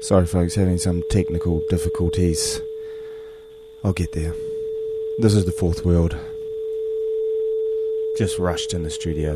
Sorry folks, having some technical difficulties. I'll get there. This is the Fourth World. Just rushed in the studio.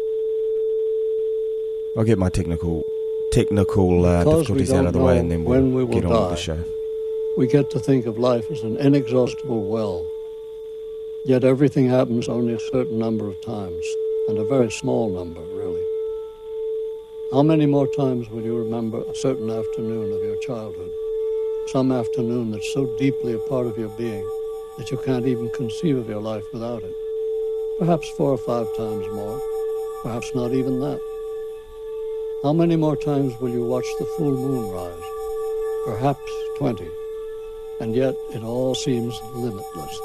I'll get my technical difficulties out of the way and then we'll get on with the show. We get to think of life as an inexhaustible well. Yet everything happens only a certain number of times, and a very small number, really. How many more times will you remember a certain afternoon of your childhood? Some afternoon that's so deeply a part of your being that you can't even conceive of your life without it. Perhaps 4 or 5 times more, perhaps not even that. How many more times will you watch the full moon rise? Perhaps 20. And yet it all seems limitless.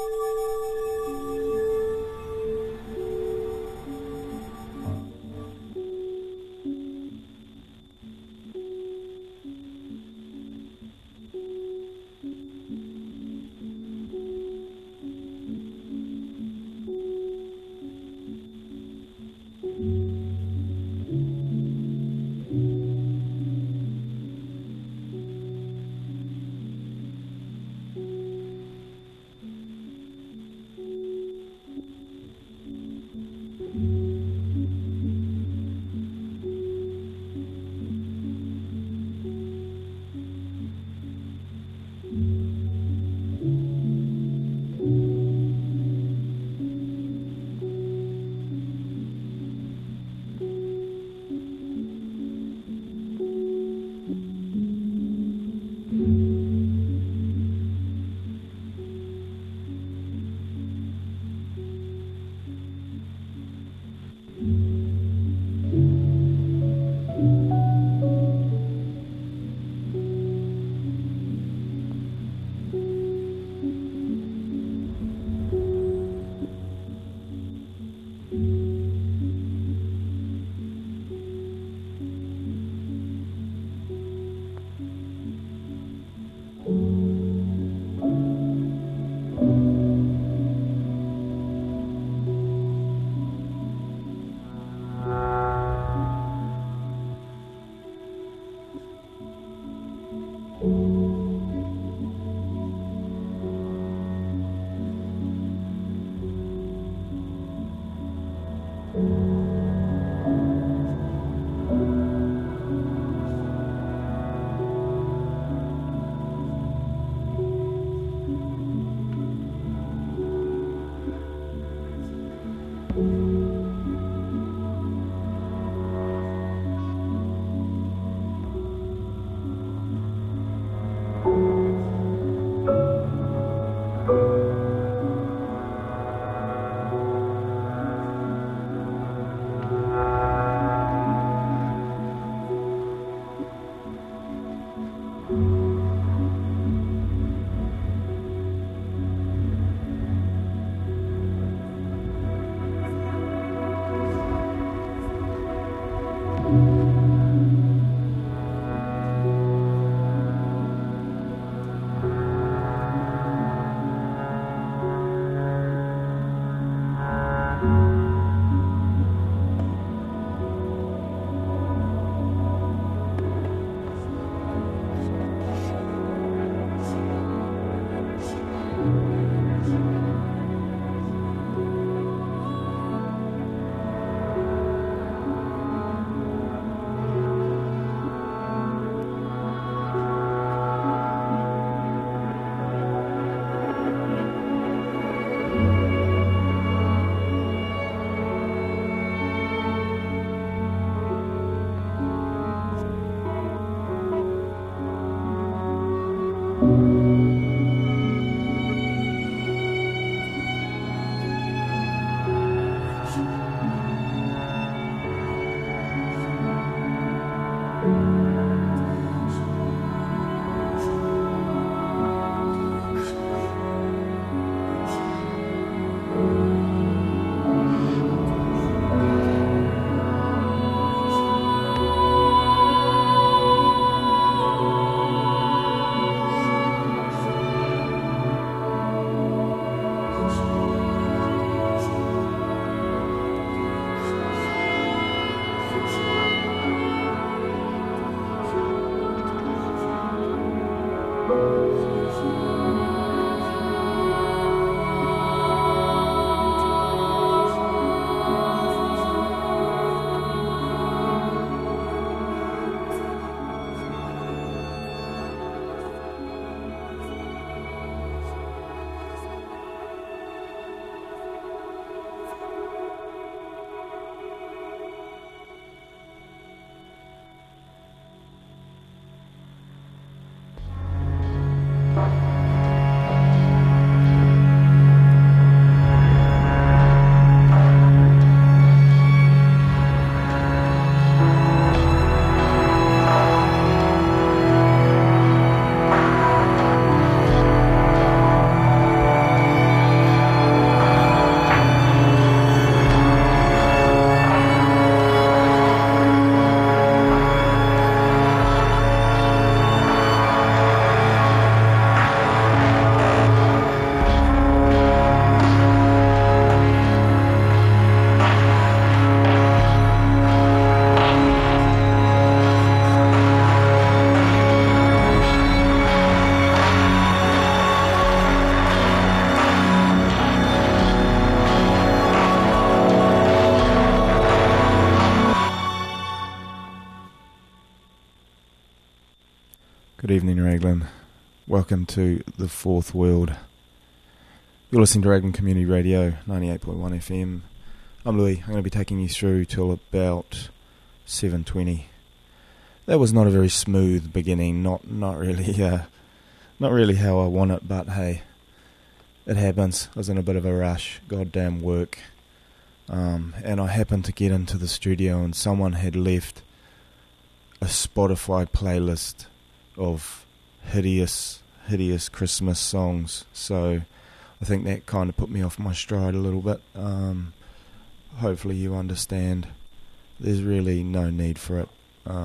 Good evening, Raglan. Welcome to the Fourth World. You're listening to Raglan Community Radio, 98.1 FM. I'm Louis. I'm going to be taking you through till about 7:20. That was not a very smooth beginning. Not really how I want it. But hey, it happens. I was in a bit of a rush. Goddamn work. And I happened to get into the studio, and someone had left a Spotify playlist of hideous Christmas songs. So I think that kind of put me off my stride a little bit. Hopefully you understand. There's really no need for it.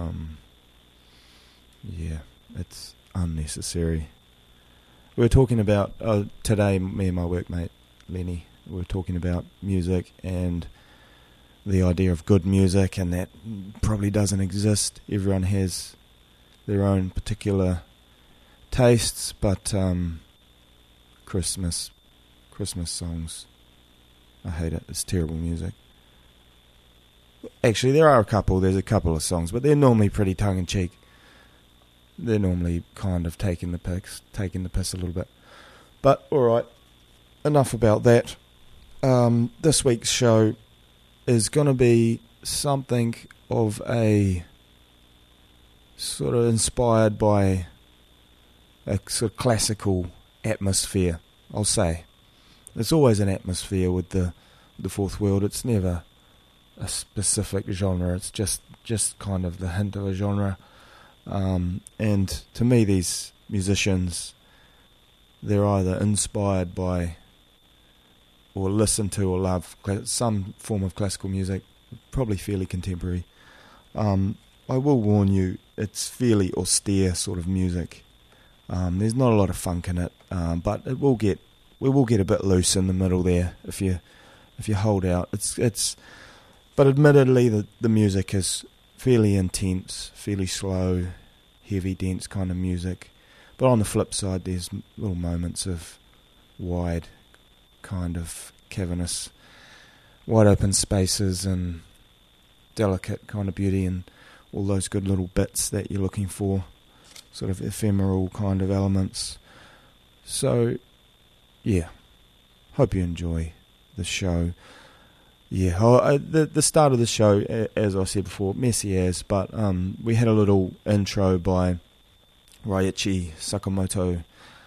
Yeah, it's unnecessary. We were talking about, today, me and my workmate, Lenny, we were talking about music and the idea of good music, and that probably doesn't exist. Everyone has their own particular tastes, but Christmas songs, I hate it. It's terrible music. Actually, there's a couple of songs, but they're normally pretty tongue-in-cheek. They're normally kind of taking the piss a little bit. But, alright, enough about that. This week's show is going to be something of a sort of inspired by a sort of classical atmosphere, I'll say. There's always an atmosphere with the Fourth World. It's never a specific genre. It's just kind of the hint of a genre. And to me, these musicians, they're either inspired by or listen to or love some form of classical music, probably fairly contemporary. I will warn you, it's fairly austere sort of music. There's not a lot of funk in it, but we will get a bit loose in the middle there if you hold out. But admittedly, the music is fairly intense, fairly slow, heavy, dense kind of music. But on the flip side, there's little moments of wide, kind of cavernous, wide open spaces and delicate kind of beauty and all those good little bits that you're looking for, sort of ephemeral kind of elements. So, yeah, hope you enjoy the show. Yeah, the start of the show, as I said before, messy as, but we had a little intro by Ryuichi Sakamoto.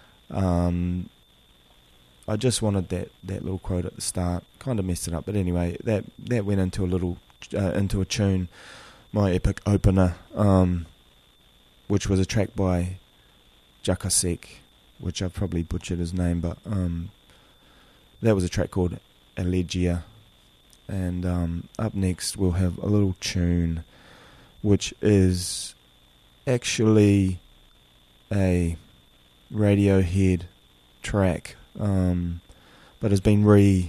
I just wanted that little quote at the start. Kind of messed it up, but anyway, that went into into a tune, my epic opener, which was a track by Jakasek, which I've probably butchered his name, but that was a track called Elegia. And up next we'll have a little tune which is actually a Radiohead track, but has been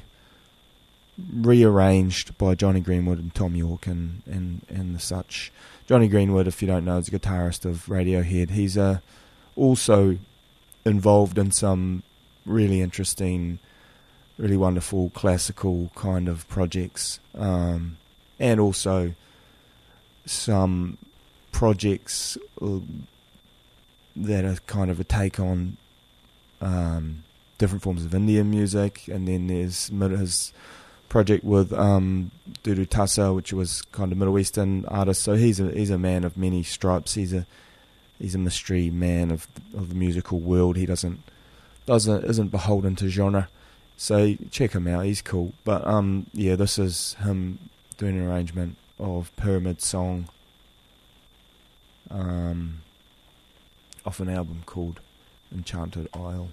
rearranged by Johnny Greenwood and Tom York and the such. Johnny Greenwood, if you don't know, is a guitarist of Radiohead. He's also involved in some really interesting, really wonderful classical kind of projects, and also some projects that are kind of a take on different forms of Indian music. And then there's his project with Dudu Tassa, which was kind of Middle Eastern artist. So he's a man of many stripes. He's a mystery man of the musical world. He isn't beholden to genre. So check him out, he's cool. But yeah, this is him doing an arrangement of Pyramid Song off an album called Enchanted Isle.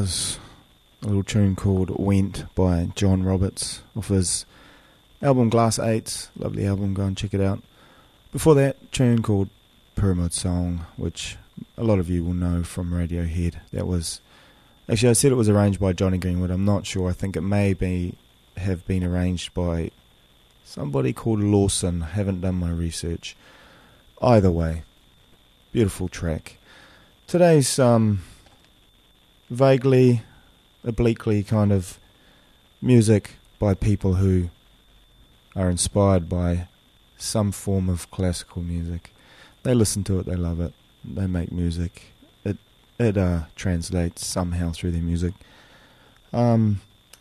was a little tune called Went by John Roberts off his album Glass 8. Lovely album, go and check it out. Before that, tune called Pyramid Song, which a lot of you will know from Radiohead. That was, actually I said it was arranged by Johnny Greenwood. I'm not sure. I think it may have been arranged by somebody called Lawson. Haven't done my research. Either way, beautiful track. Today's vaguely, obliquely kind of music by people who are inspired by some form of classical music. They listen to it, they love it, they make music. It translates somehow through their music. We're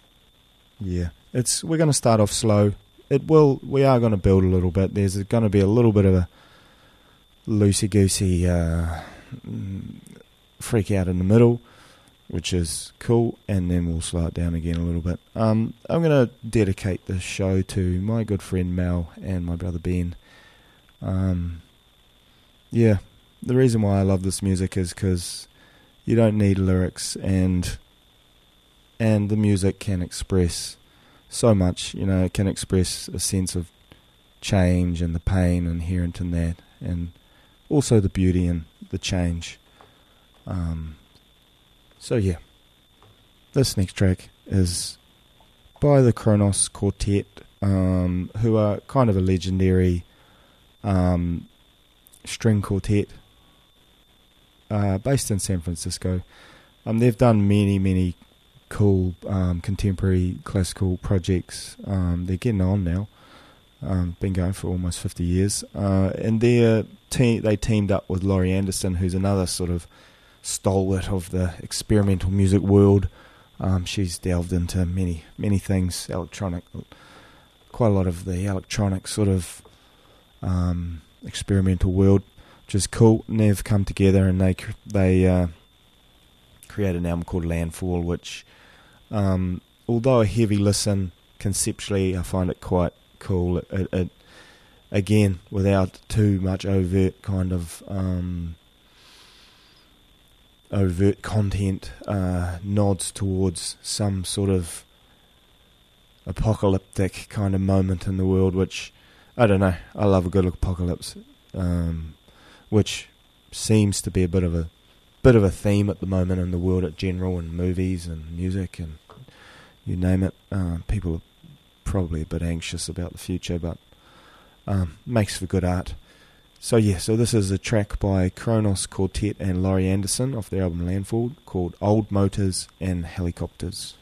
going to start off slow. We are going to build a little bit. There's going to be a little bit of a loosey-goosey freak out in the middle, which is cool, and then we'll slow it down again a little bit. I'm going to dedicate this show to my good friend Mel and my brother Ben. The reason why I love this music is because you don't need lyrics, and the music can express so much. You know, it can express a sense of change and the pain inherent in that, and also the beauty and the change. This next track is by the Kronos Quartet, who are kind of a legendary string quartet based in San Francisco. They've done many cool contemporary classical projects. They're getting on now. Been going for almost 50 years. And they teamed up with Laurie Anderson, who's another sort of stalwart of the experimental music world. She's delved into many things, electronic, quite a lot of the electronic sort of experimental world, which is cool. And they've come together and they created an album called Landfall, which, although a heavy listen, conceptually I find it quite cool. It again, without too much overt kind of overt content, nods towards some sort of apocalyptic kind of moment in the world, which, I don't know, I love a good apocalypse, which seems to be a bit of a theme at the moment in the world in general, in movies and music and you name it. People are probably a bit anxious about the future, but makes for good art. So this is a track by Kronos Quartet and Laurie Anderson off their album Landfall called Old Motors and Helicopters.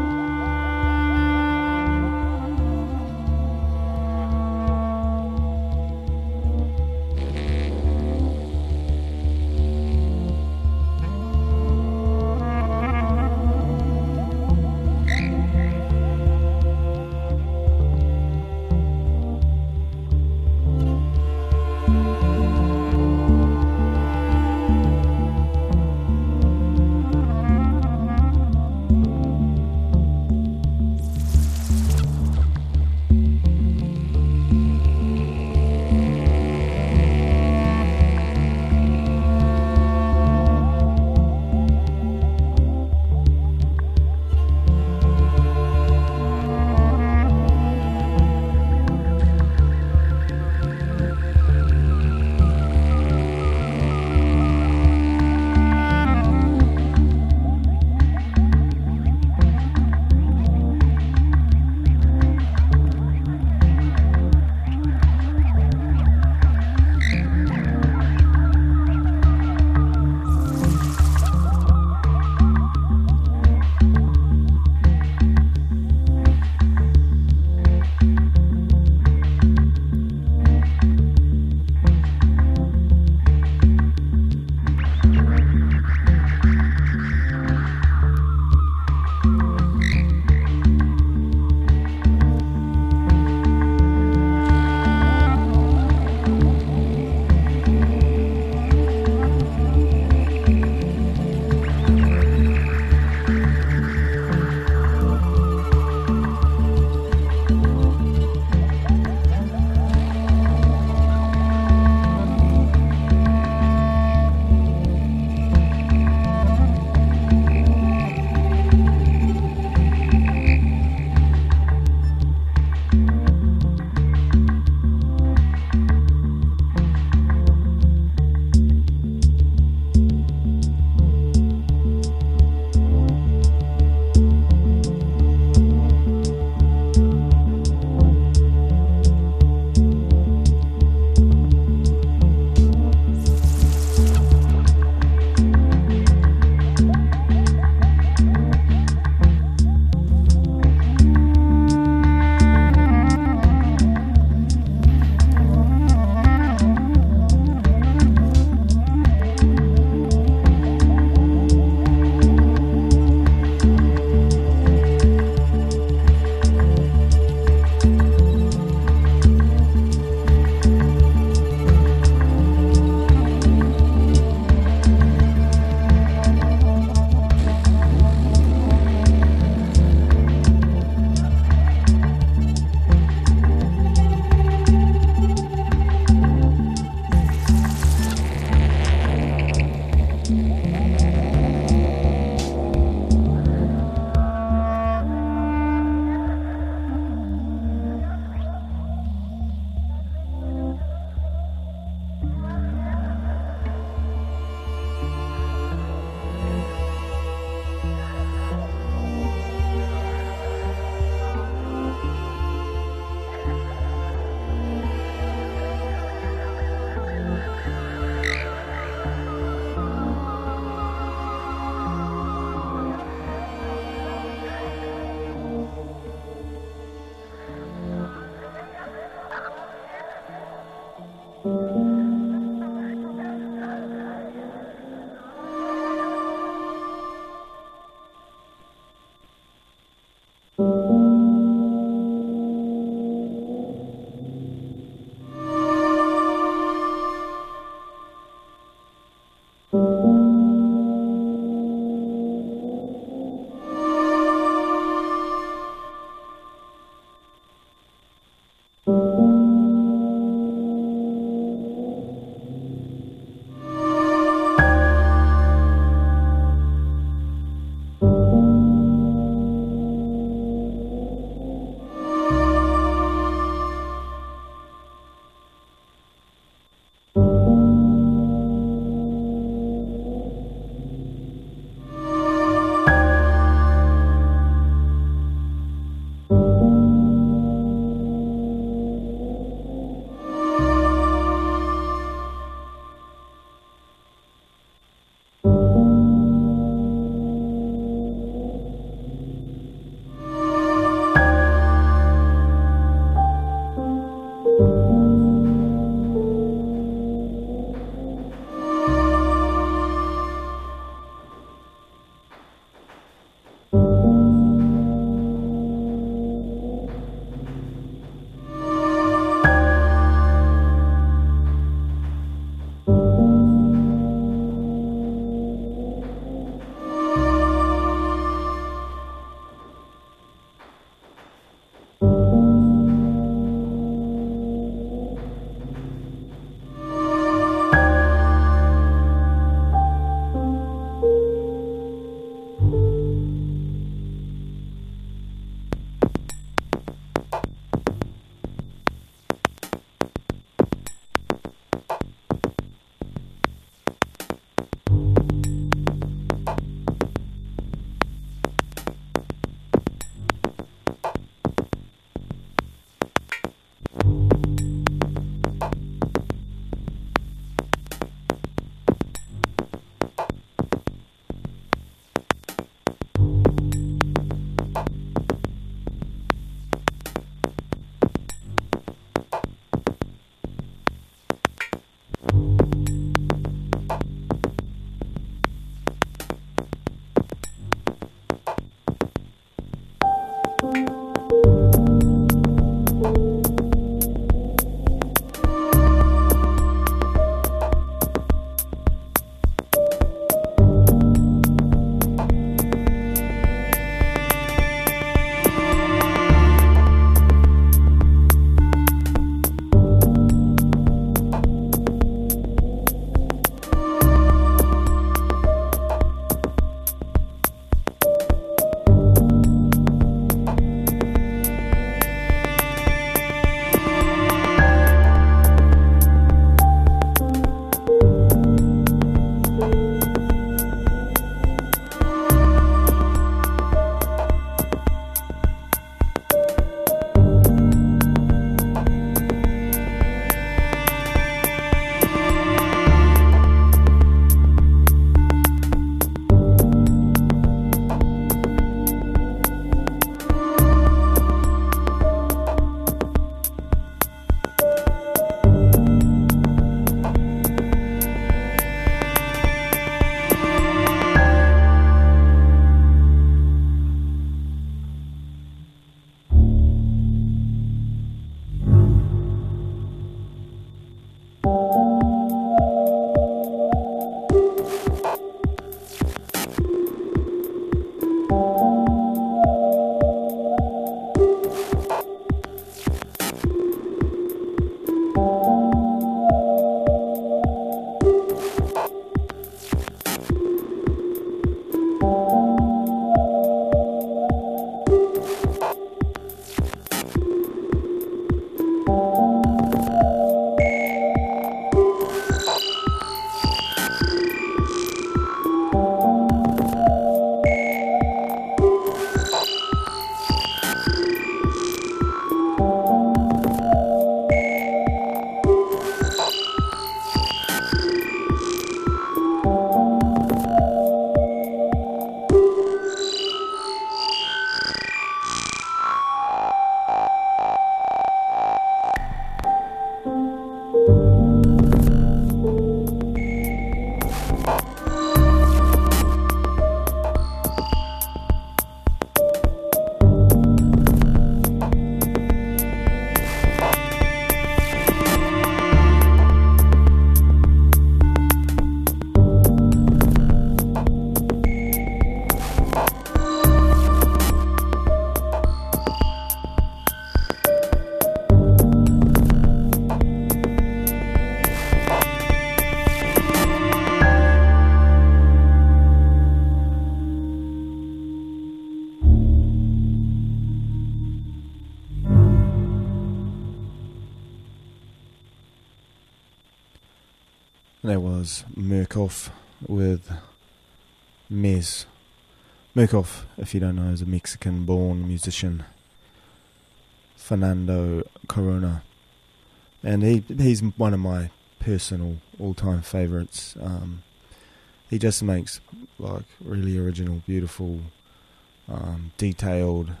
That was Murkoff with Mez. Murkoff, if you don't know, is a Mexican-born musician, Fernando Corona, and he's one of my personal all-time favourites. He just makes like really original, beautiful, detailed,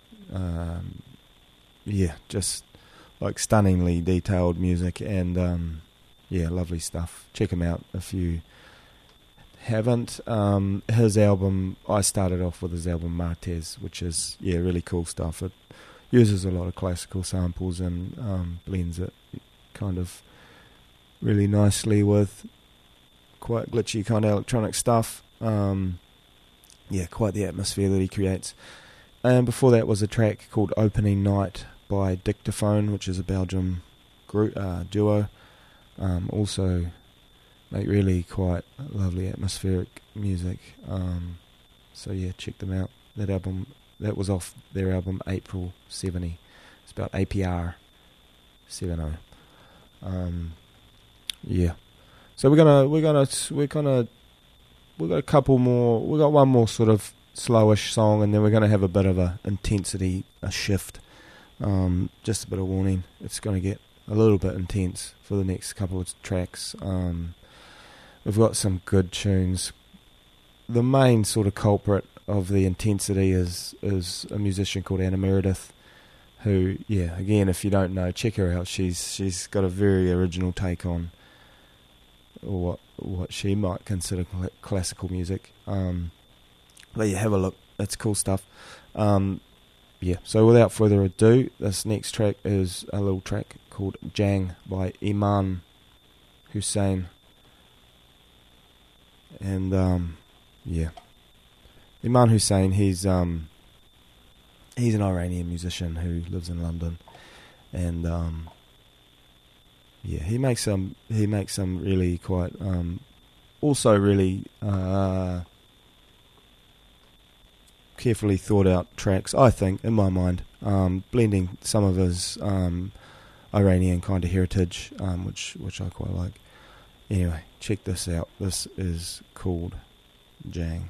just like stunningly detailed music, and lovely stuff. Check him out if you haven't. His album, I started off with his album Martes, which is really cool stuff. It uses a lot of classical samples and blends it kind of really nicely with quite glitchy kind of electronic stuff. Quite the atmosphere that he creates. And before that was a track called Opening Night by Dictaphone, which is a Belgium duo. Also make really quite lovely atmospheric music. Check them out. That was off their album April 70. It's about APR 70. So we got a couple more. We got one more sort of slowish song, and then we're gonna have a bit of a intensity, a shift. Just a bit of warning. It's gonna get a little bit intense for the next couple of tracks. We've got some good tunes. The main sort of culprit of the intensity is a musician called Anna Meredith, who, again, if you don't know, check her out. She's got a very original take on what she might consider classical music. Have a look. It's cool stuff. So without further ado, this next track is a little track called Jang by Iman Hussein. And Iman Hussein, he's an Iranian musician who lives in London, and he makes some really quite also really carefully thought out tracks, I think, in my mind, blending some of his Iranian kind of heritage, which I quite like. Anyway, check this out. This is called Jang.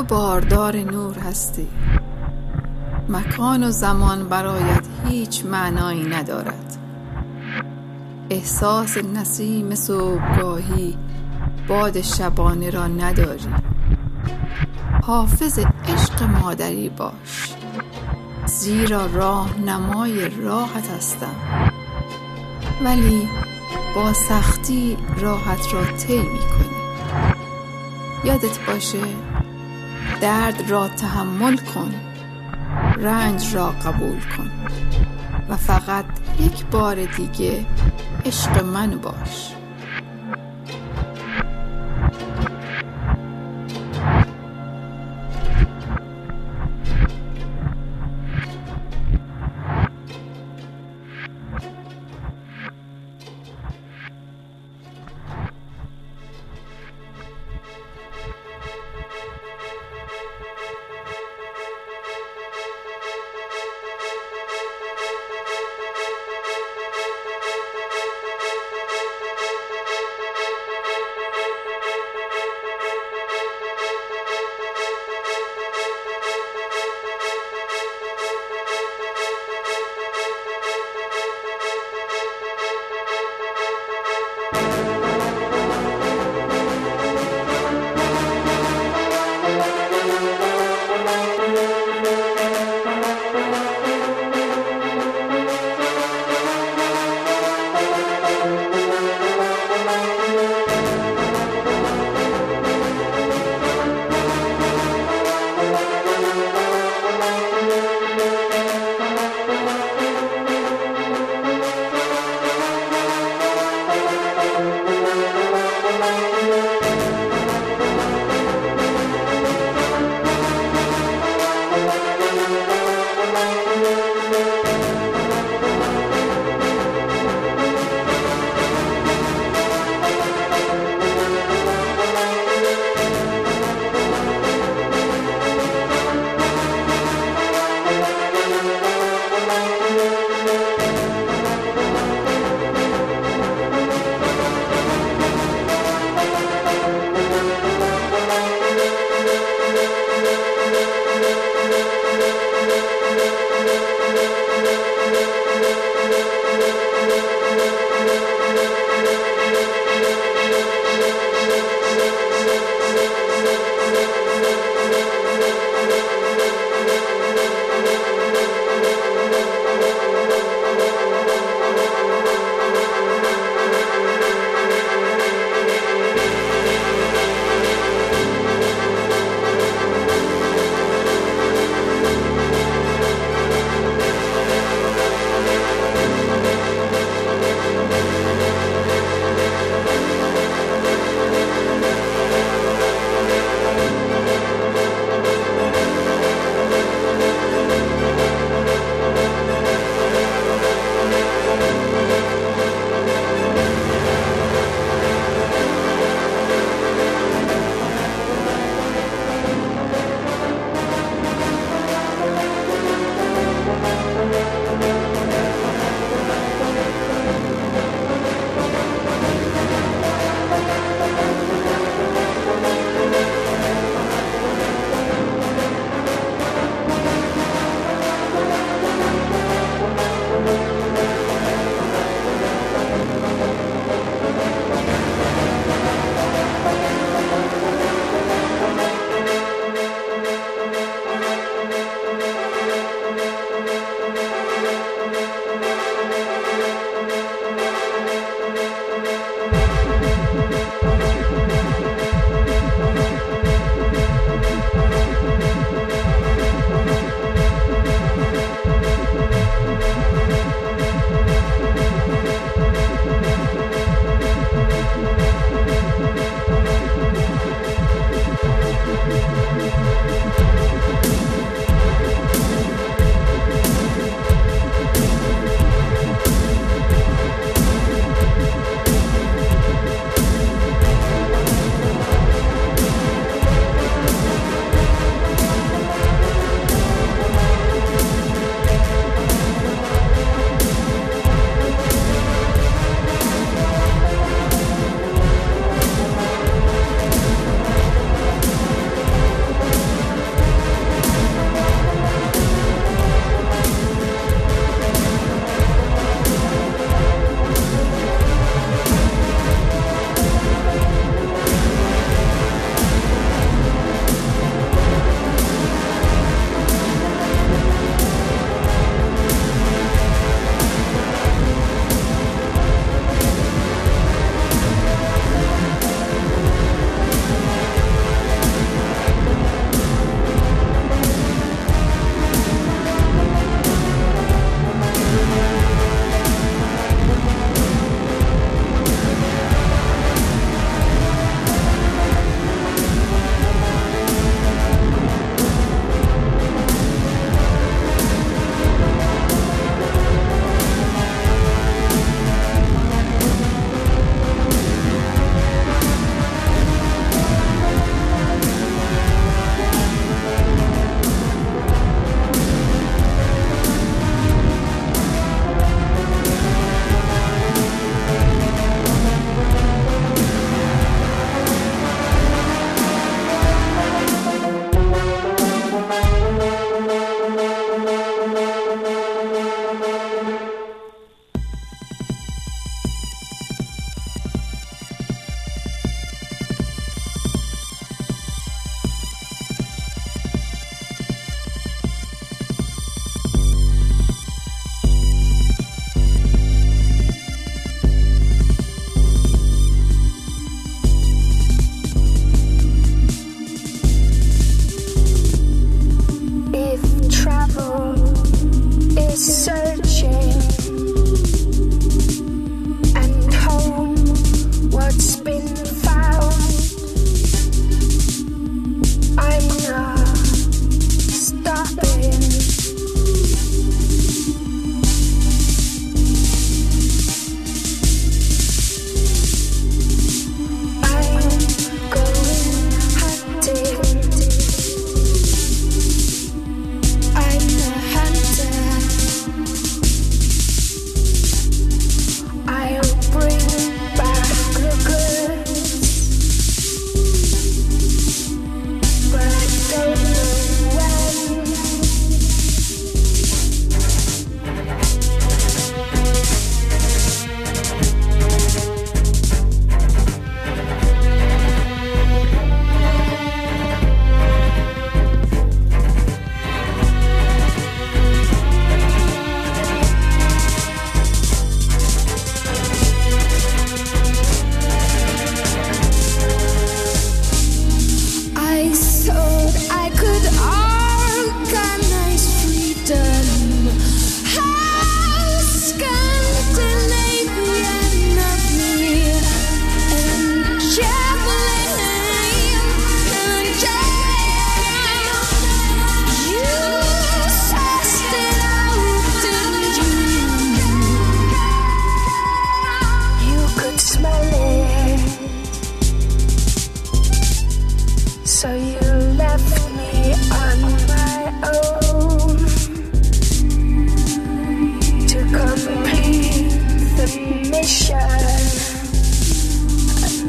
تو باردار نور هستی. مکان و زمان برایت هیچ معنایی ندارد. احساس نسیم صبحگاهی باد شبانه را نداری. حافظ عشق مادری باش، زیرا راهنمای راحت هستم، ولی با سختی راحت را طی می‌کنی. یادت باشه درد را تحمل کن، رنج را قبول کن و فقط یک بار دیگه عشق من باش.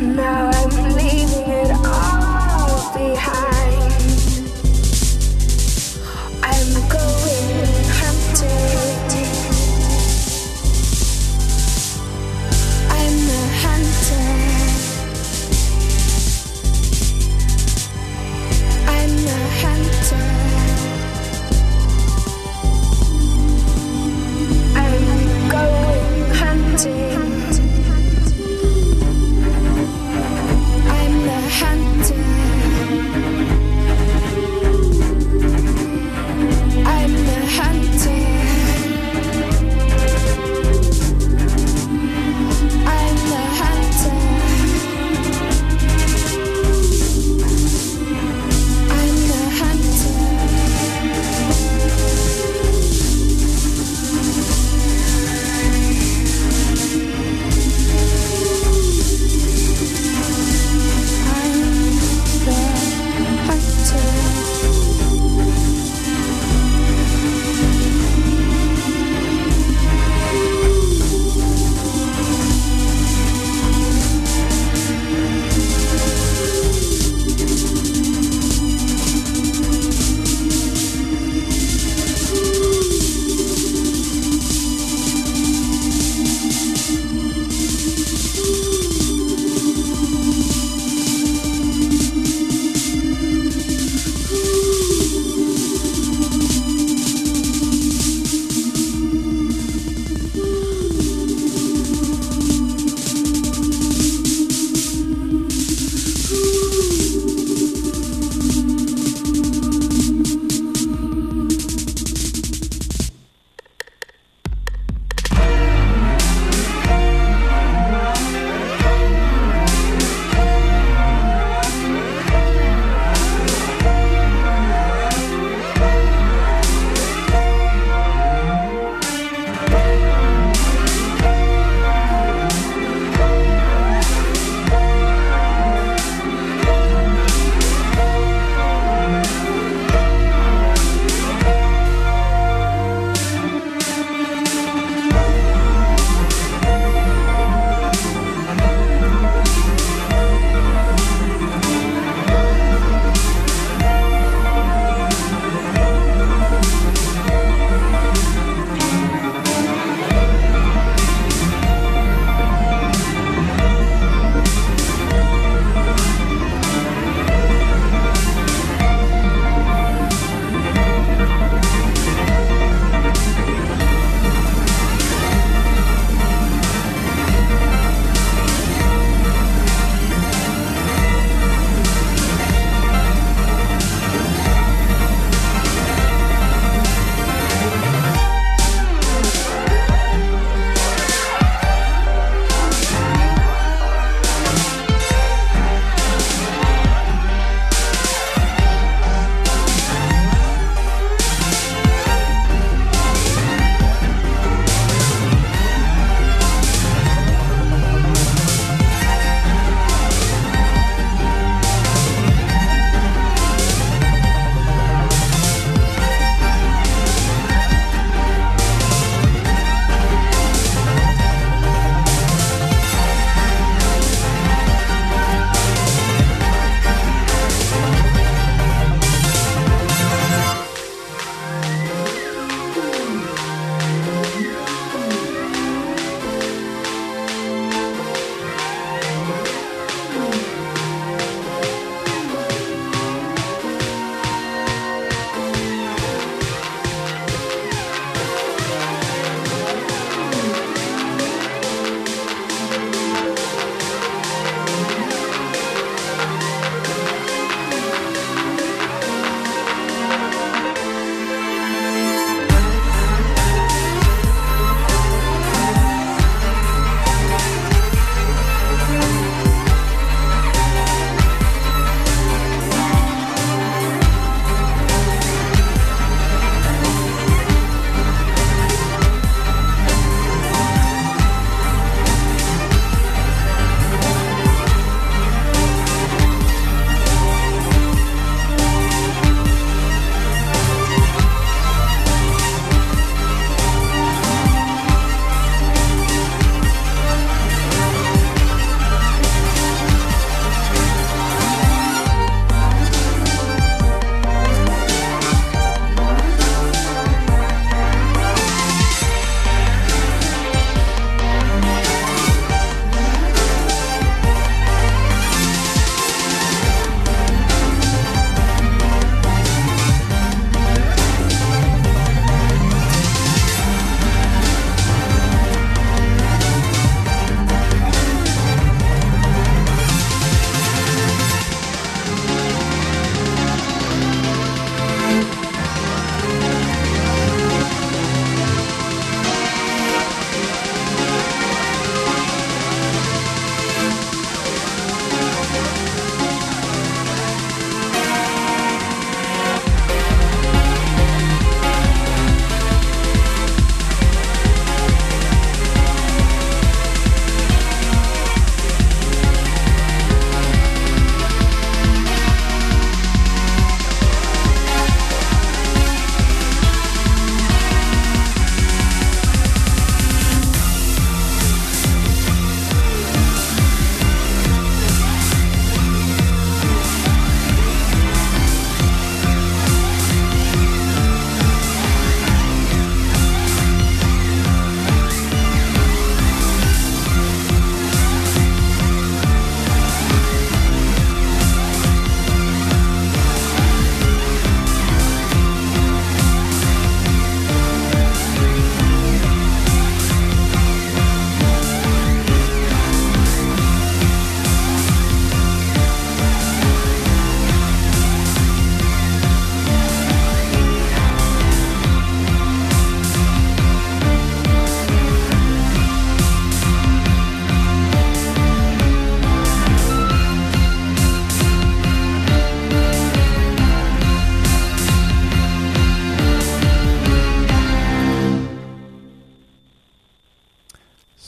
Now I'm leaving it all behind. I'm going hunting. I'm a hunter. I'm a hunter. I'm going hunting.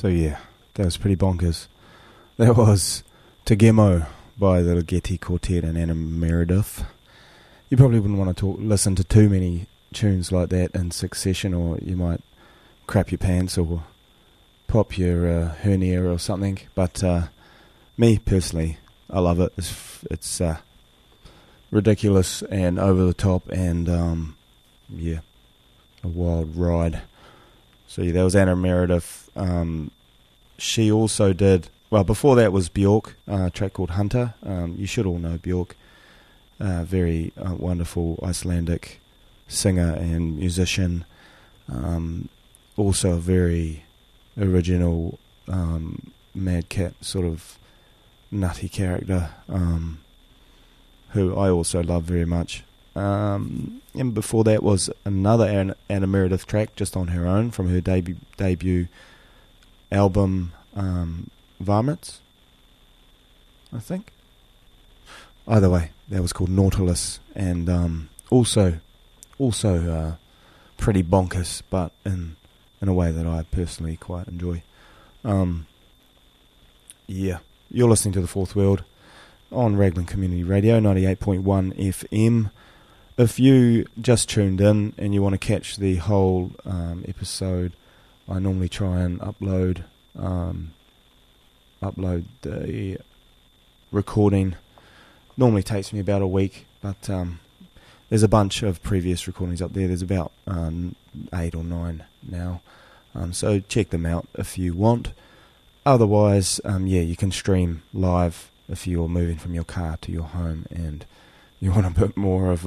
So yeah, that was pretty bonkers. That was Tegemo by the Ligeti Quartet and Anna Meredith. You probably wouldn't want to listen to too many tunes like that in succession, or you might crap your pants or pop your hernia or something. But me personally, I love it. It's ridiculous and over the top, and yeah, a wild ride. So yeah, that was Anna Meredith. She also did, well, before that was Björk, a track called Hunter. You should all know Björk. Very wonderful Icelandic singer and musician. Also a very original madcap sort of nutty character, who I also love very much. And before that was another Anna Meredith track just on her own from her debut album, Varmints, I think. Either way, that was called Nautilus, and also pretty bonkers, but in a way that I personally quite enjoy. Yeah, you're listening to The Fourth World on Raglan Community Radio, 98.1 FM. If you just tuned in and you want to catch the whole episode, I normally try and upload the recording. Normally takes me about a week, but there's a bunch of previous recordings up there. There's about 8 or 9 now, so check them out if you want. Otherwise, yeah, you can stream live if you're moving from your car to your home and you want a bit more of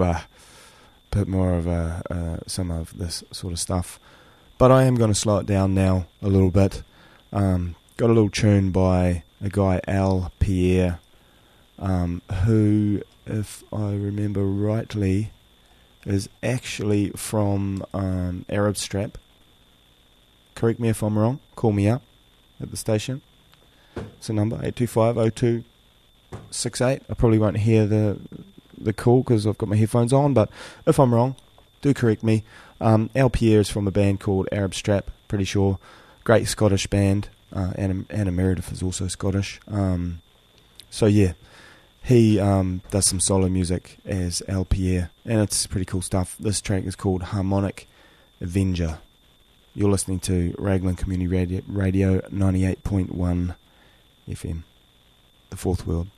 some of this sort of stuff. But I am going to slow it down now a little bit. Got a little tune by a guy, Al Pierre, who, if I remember rightly, is actually from Arab Strap. Correct me if I'm wrong. Call me up at the station. It's a number, 825-0268. I probably won't hear the call because I've got my headphones on, but if I'm wrong, do correct me. Al Pierre is from a band called Arab Strap, pretty sure. Great Scottish band. Anna Meredith is also Scottish. So yeah, he does some solo music as Al Pierre, and it's pretty cool stuff. This track is called Harmonic Avenger. You're listening to Raglan Community Radio 98.1 FM, The Fourth World.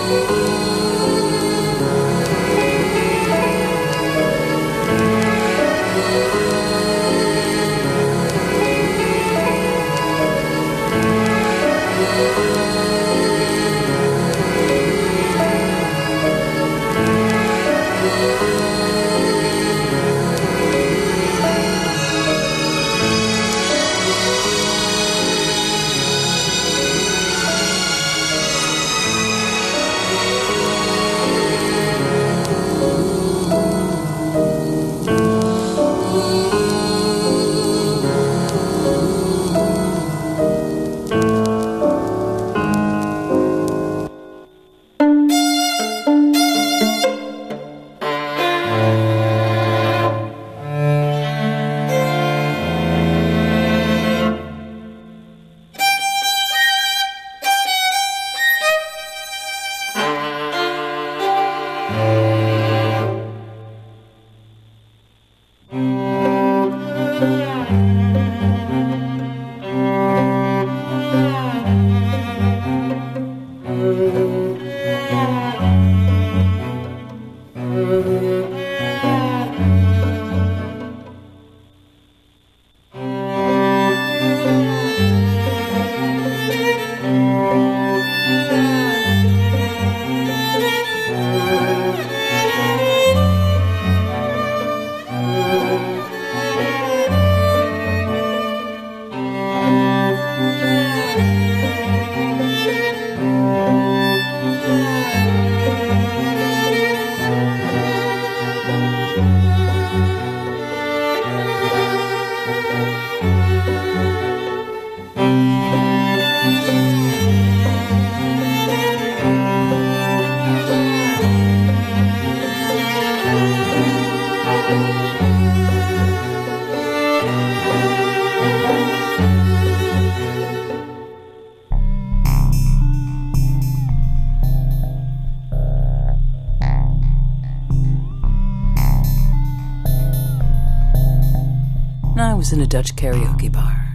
I was in a Dutch karaoke bar,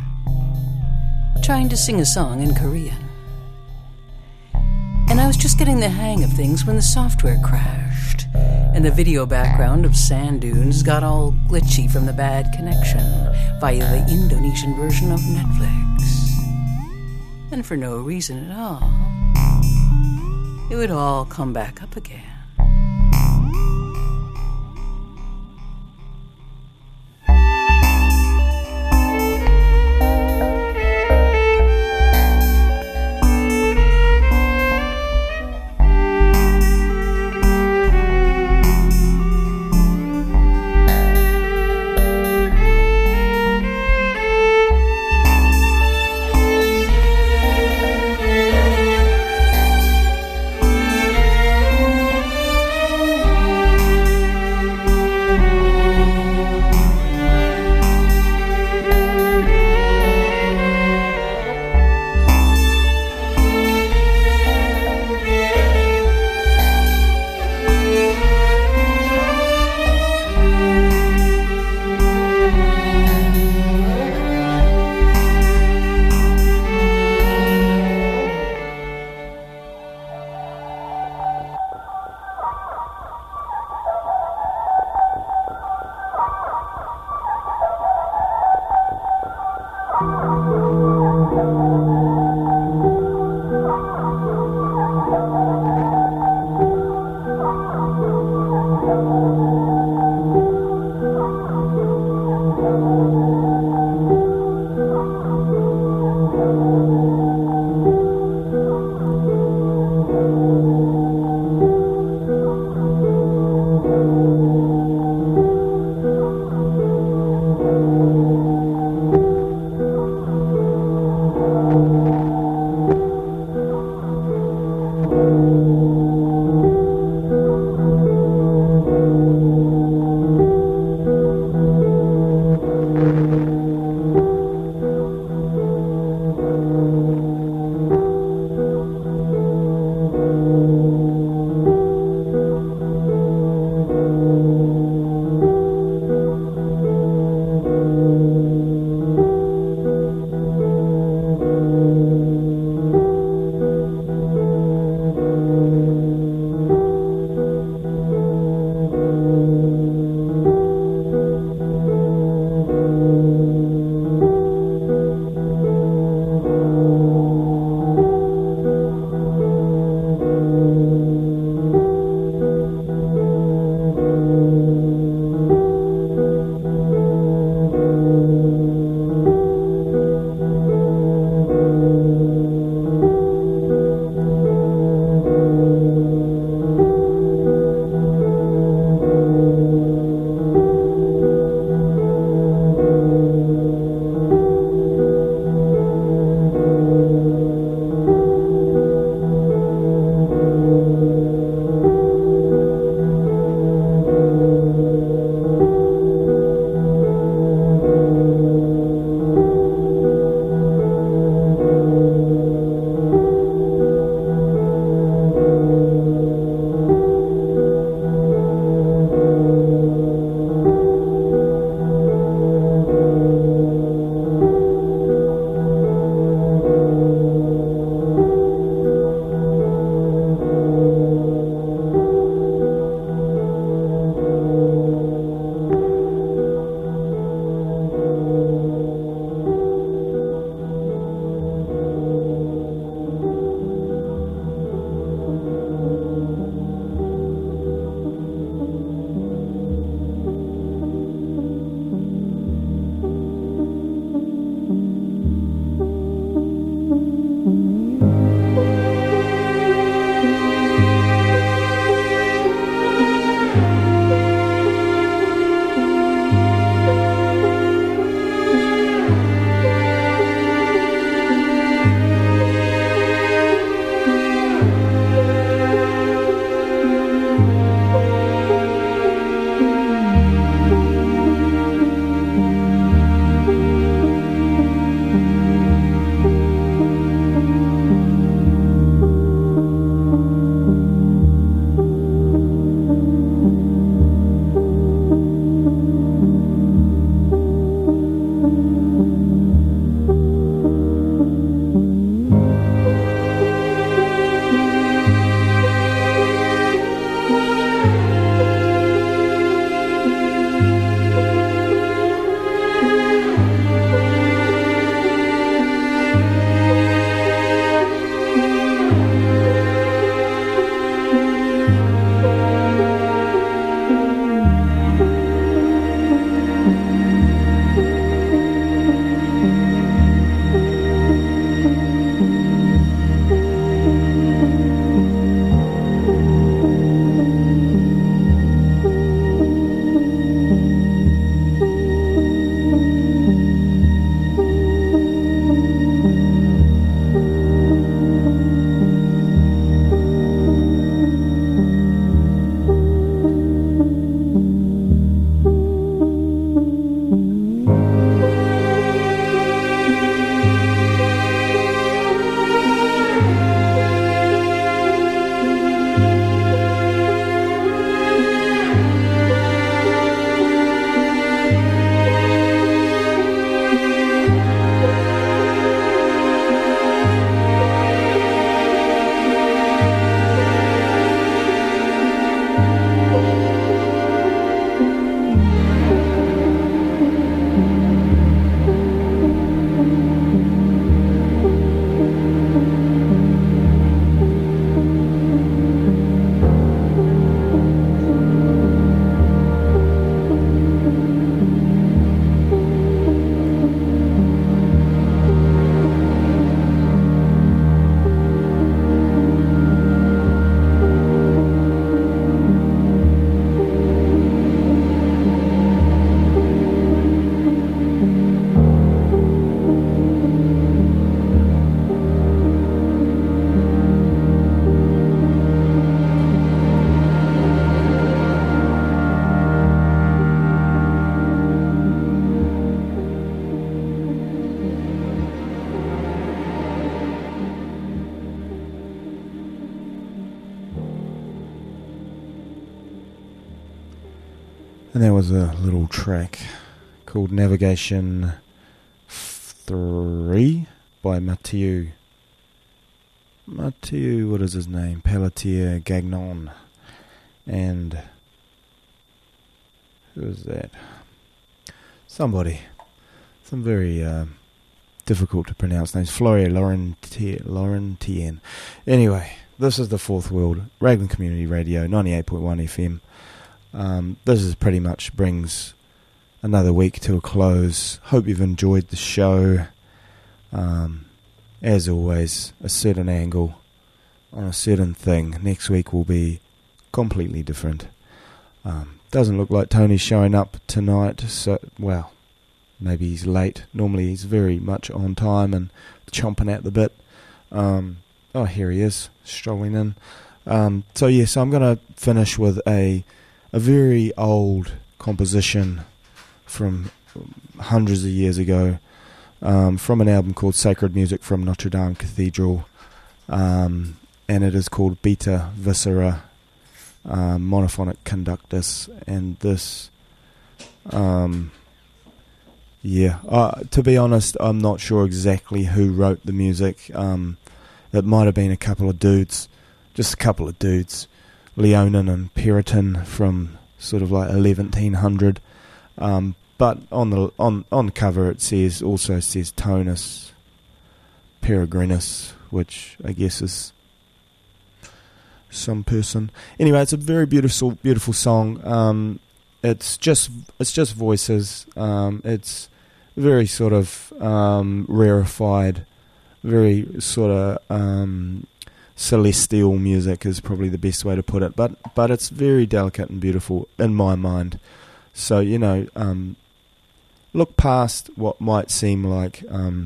trying to sing a song in Korean. And I was just getting the hang of things when the software crashed, and the video background of sand dunes got all glitchy from the bad connection via the Indonesian version of Netflix. And for no reason at all, it would all come back up again. And there was a little track called Navigation 3 by Mathieu, what is his name? Pelletier-Gagnon. And who is that? Some very difficult to pronounce names. Florian Laurentien. Anyway, this is the Fourth World, Raglan Community Radio, 98.1 FM. This is pretty much brings another week to a close. Hope you've enjoyed the show. As always, a certain angle on a certain thing. Next week will be completely different. Doesn't look like Tony's showing up tonight, so, well, maybe he's late. Normally he's very much on time and chomping at the bit. Oh, here he is, strolling in. So I'm going to finish with a very old composition from hundreds of years ago, from an album called Sacred Music from Notre Dame Cathedral, and it is called Beta Viscera Monophonic Conductus. And this, to be honest, I'm not sure exactly who wrote the music. It might have been a couple of dudes, Leonin and Periton from sort of like 1100. But on the cover it also says Tonus Peregrinus, which I guess is some person. Anyway, it's a very beautiful song. It's just voices. It's very sort of rarefied, very sort of celestial music is probably the best way to put it. But it's very delicate and beautiful in my mind. So look past what might seem like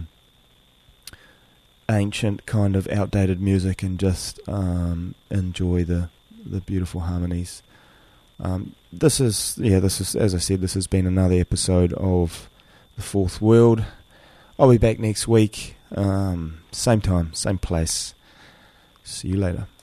ancient kind of outdated music and just enjoy the beautiful harmonies. This is, as I said, this has been another episode of The Fourth World. I'll be back next week, same time, same place. See you later.